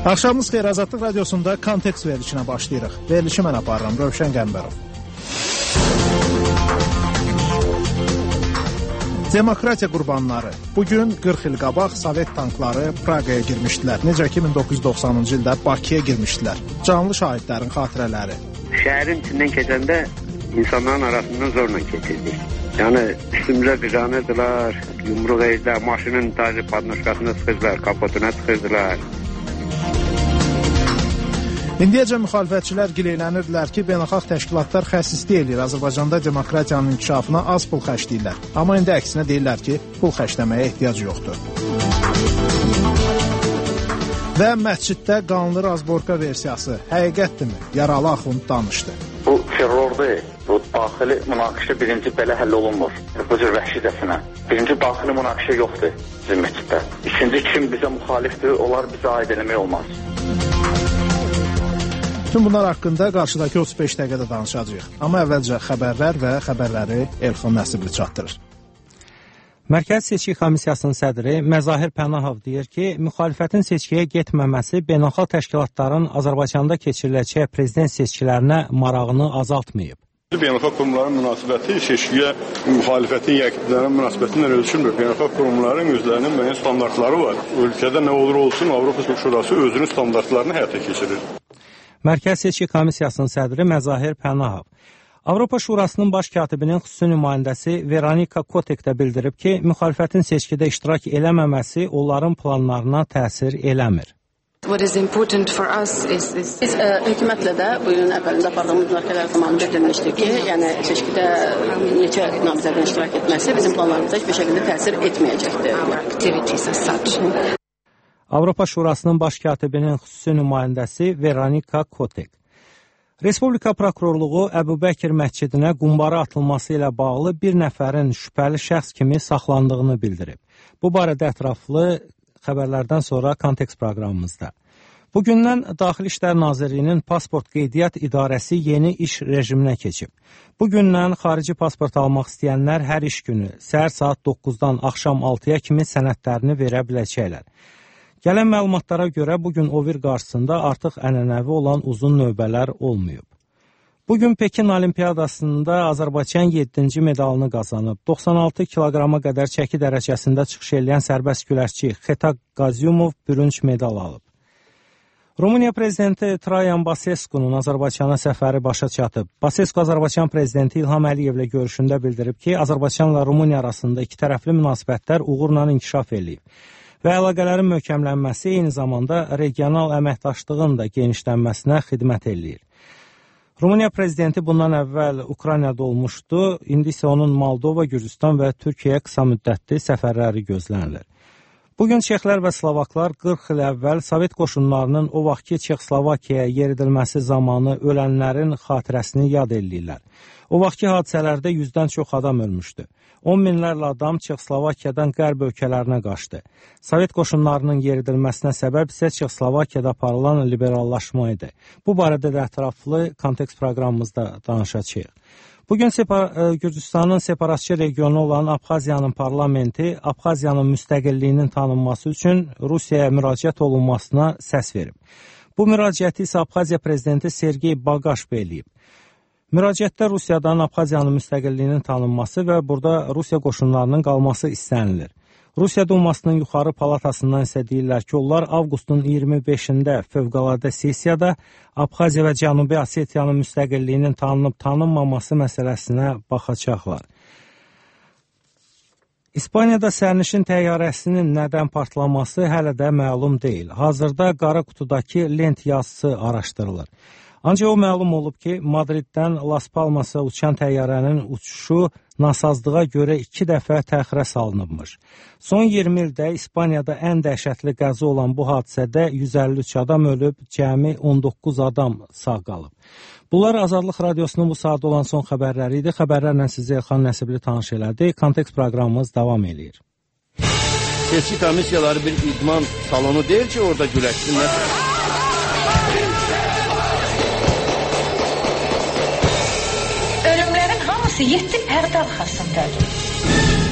Axşamınız xeyir, Azadlıq Radiosunda Kontekst verilişinə başlayırıq. Verilişi mən aparıram, Rövşən Qəmbərov. Demokratiya qurbanları. Bugün 40 il qabaq Sovet tankları Praqaya girmişdilər. Necə ki 1990-cı ildə Bakıya girmişdilər. Canlı şahidlərin xatirələri. Şəhərin içindən keçəndə insanların arasından zorla keçirdik. Yəni üstümüzə qıcanırdılar, yumruq eydilər, maşının tacı padnoşkasına sıxırdılar, kapotuna sıxırdılar. İndiyəcə müxalifətçilər gileylənirdilər ki, beynəlxalq təşkilatlar xəsislik eləyir, Azərbaycanda demokratiyanın inkişafına az pul xərcləyirlər. Amma indi əksinə deyirlər ki, pul xərcləməyə ehtiyac yoxdur. Və məsciddə qanlı razborka versiyası həqiqətdirmi? Yaralı axund danışdı. Bu terrordur. Bu daxili münaqişə birinci belə həll olunmur. Bu cür vəhşicəsinə. Birinci daxili münaqişə yoxdur bizim məsciddə. İkinci kim bizə müxalifdir, onlar bizə aid eləmək olmaz. Tüm bunlar haqqında qarşıdakı 35 dəqiqədə danışacağıq. Amma əvvəlcə xəbərlər və xəbərləri Elxan Nəsibli çatdırır. Mərkəzi Seçki Komissiyasının sədri Məzahir Pənahov deyir ki, müxalifətin seçkiyə getməməsi beynəlxalq təşkilatların Azərbaycanda keçiriləcək prezident seçkilərinə marağını azaltmayıb. Beynəlxalq qurumların münasibəti seçkiyə müxalifətin yəqinlərin münasibətindən ölçülmür. Beynəlxalq qurumların özlərinin müəyyən standartları var. Ölkədə nə olur olsun, Avropa Şurası özünün standartlarını həyata keçirir. Mərkəzi Seçki Komissiyasının sədri Məzahir Pənahov Avropa Şurasının baş katibinin xüsusi nümayəndəsi Veronika Kotek də bildirib ki, müxalifətin seçkidə iştirak eləməməsi onların planlarına təsir eləmir. Biz hökumətlə də bu ilin əvvəlində apardığımız müzakirələr zamanı bildirmişdik ki, yəni seçkidə neçə namizədin iştirak etməsi bizim planlarımıza heç bir şəkildə təsir etməyəcəkdir. Avropa Şurasının baş katibinin xüsusi nümayəndəsi Veronika Kotek. Respublika prokurorluğu Əbubəkir məscidinə qumbara atılması ilə bağlı bir nəfərin şübhəli şəxs kimi saxlandığını bildirib. Bu barədə ətraflı xəbərlərdən sonra Kontekst proqramımızda. Bugündən Daxili İşlər Nazirliyinin Pasport Qeydiyyat İdarəsi yeni iş rejiminə keçib. Bugündən xarici pasport almaq istəyənlər hər iş günü səhər saat 9-dan axşam 6-ya kimi sənədlərini verə biləcəklər. Gələn məlumatlara görə bugün OVIR qarşısında artıq ənənəvi olan uzun növbələr olmayıb. Bugün Pekin Olimpiyadasında Azərbaycan 7-ci medalını qazanıb. 96 kiloqrama qədər çəki dərəcəsində çıxış edən sərbəst güləşçi Xeta Qazyumov bürünc medal alıb. Rumıniya prezidenti Traian Basescu'nun Azərbaycana səfəri başa çatıb. Basescu Azərbaycan prezidenti İlham Əliyevlə görüşündə bildirib ki, Azərbaycanla Rumıniya arasında iki tərəfli münasibətlər uğurla inkişaf eləyib və əlaqələrin möhkəmlənməsi eyni zamanda regional əməkdaşlığın da genişlənməsinə xidmət eləyir. Rumıniya prezidenti bundan əvvəl Ukraynada olmuşdu, indi isə onun Moldova, Gürcüstan və Türkiyəyə qısa müddətli səfərləri gözlənilir. Bugün Çexlər və Slovaklar 40 il əvvəl Sovet qoşunlarının o vaxtki Çexoslovakiyaya yeridilməsi zamanı ölənlərin xatirəsini yad edirlər. O vaxtki hadisələrdə 100-dən çox adam ölmüşdü. 10 minlərlə adam Çexoslovakiyadan qərb ölkələrinə qaçdı. Sovet qoşunlarının yeridilməsinə səbəb isə Çexoslovakiyada aparılan liberallaşma idi. Bu barədə də ətraflı Kontekst proqramımızda danışacağıq. Bugün Gürcüstanın separatçı regionu olan Abxaziyanın parlamenti Abxaziyanın müstəqilliyinin tanınması üçün Rusiyaya müraciət olunmasına səs verib. Bu müraciəti isə Abxaziya prezidenti Sergey Baqaşv eləyib. Müraciətdə Rusiyadan Abxaziyanın müstəqilliyinin tanınması və burada Rusiya qoşunlarının qalması istənilir. Rusiya Dumasının yuxarı palatasından isə deyirlər ki, onlar avqustun 25-də fövqəladə sessiyada Abxaziya və Cənubi Osetiyanın müstəqilliyinin tanınıb-tanınmaması məsələsinə baxacaqlar. İspaniyada sərnişin təyyarəsinin nədən partlaması hələ də məlum deyil. Hazırda qara qutudakı lent yazısı araşdırılır. Ancaq o məlum olub ki, Madriddən Las Palmasa uçan təyyarənin uçuşu nasazlığa görə 2 dəfə təxirə salınıbmış. Son 20 ildə İspaniyada ən dəhşətli qəza olan bu hadisədə 153 adam ölüb, cəmi 19 adam sağ qalıb. Bunlar Azadlıq Radiosunun bu saat olan son xəbərləri idi. Xəbərlərlə sizi Elxan Nəsibli tanış elədi. Kontekst proqramımız davam edir. Seçki komissiyaları bir idman salonu deyil ki, orada güləşsinlər. Ölümlərin hamısı 7 pərdə arxasındadır.